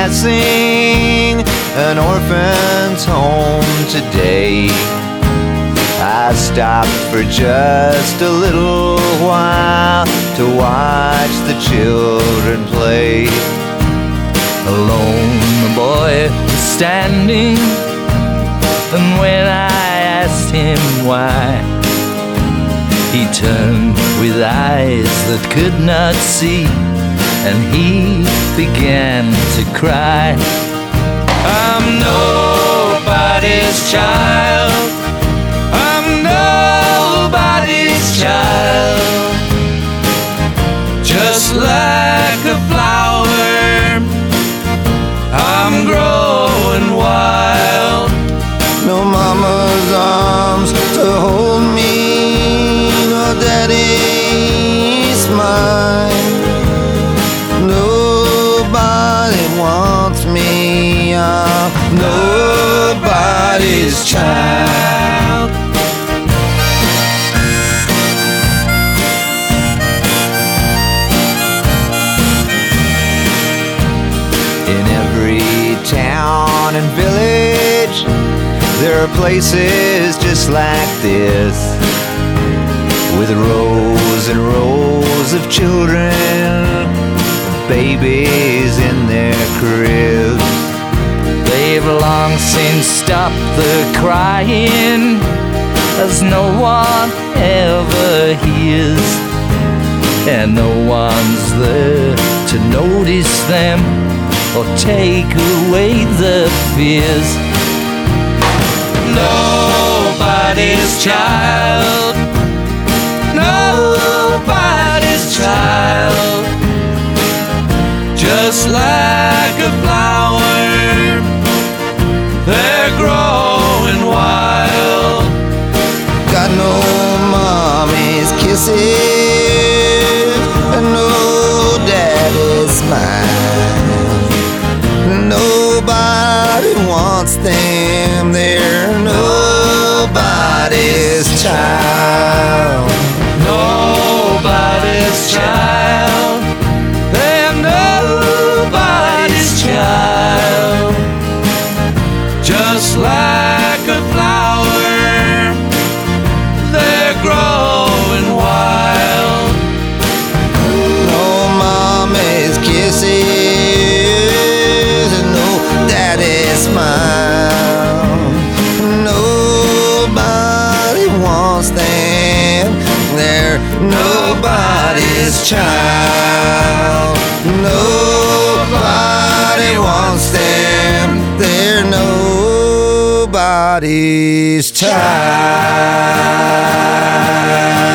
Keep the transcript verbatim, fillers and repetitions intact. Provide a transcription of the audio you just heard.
passing an orphan's home today. I stopped for just a little while to watch the children play. Alone the boy was standing, and when I asked him why, he turned with eyes that could not see, and he began to cry. I'm nobody's child, I'm nobody's child, just like a flower, I'm growing wild. No mama's arms to hold me, no daddy's smile. Nobody wants me, I'm nobody's child. In every town and village, there are places just like this, with rows and rows of children, babies in their cribs. They've long since stopped the crying, as no one ever hears, and no one's there to notice them or take away the fears. Nobody's child, nobody's child, just like a flower, they're growing wild. Got no mommy's kisses and no daddy's smile. Nobody wants them, they're nobody's child. Nobody's child, they're nobody's child, just like a flower, they're growing wild. No mommy's kisses and no daddy's smile. Nobody wants them, they're nobody's child. Nobody wants them, they're nobody's child.